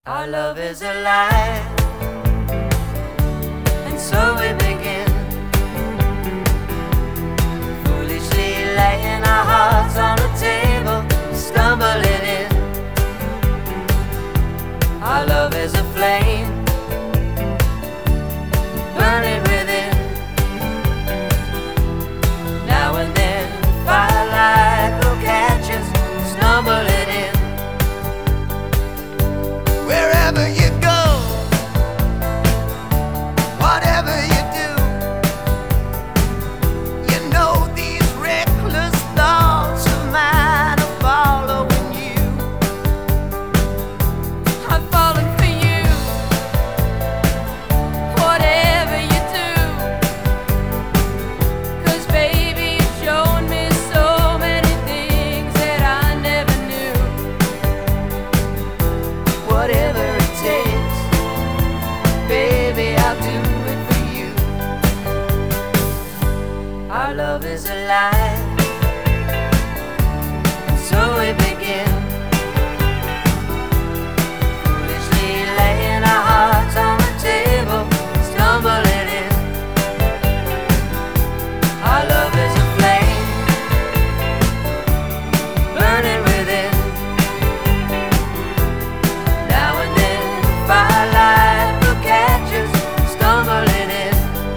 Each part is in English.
Our love is alive, and so we begin, foolishly laying our hearts on the table, stumbling in. Our love is a flame, burning within. Now and then firelight will catch us, stumbling in. Wherever you go, whatever you do, you know these reckless thoughts of mine are following you. I'm falling for you, whatever you do, 'cause baby you've shown me so many things that I never knew. Whatever it takes, baby, I'll do it for you. Our love is alive, and so we begin, foolishly laying our hearts on the table, stumbling in. Our love is a flame, burning within. Now and then firelight will catch us, stumbling in.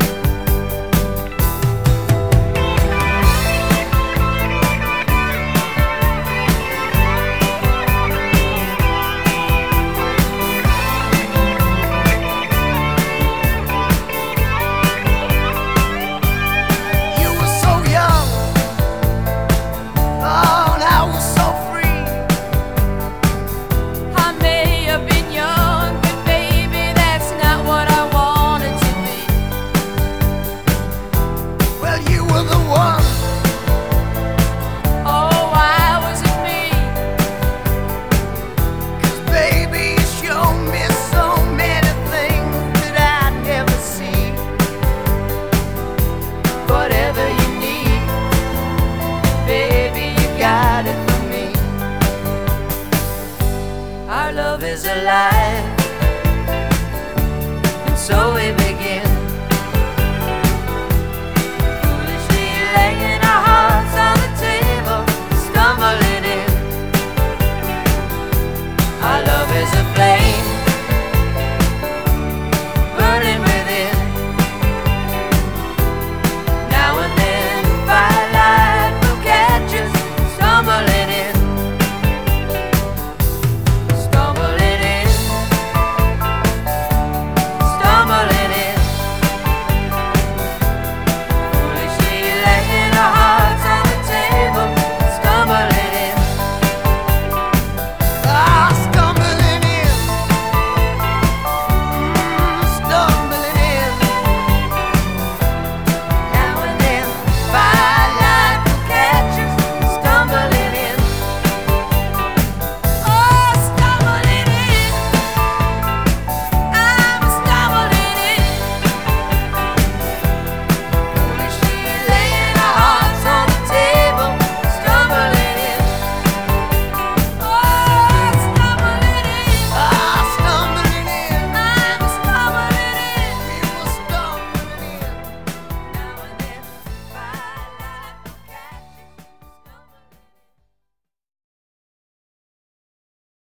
You were so young, oh, and I was so free. I may have been young, but baby that's not what I wanted to be. Well, you were the one. Oh, why was it me? 'Cause baby, you showed me so many things that I'd never see. Whatever you need, baby, you got it for me. Our love is alive,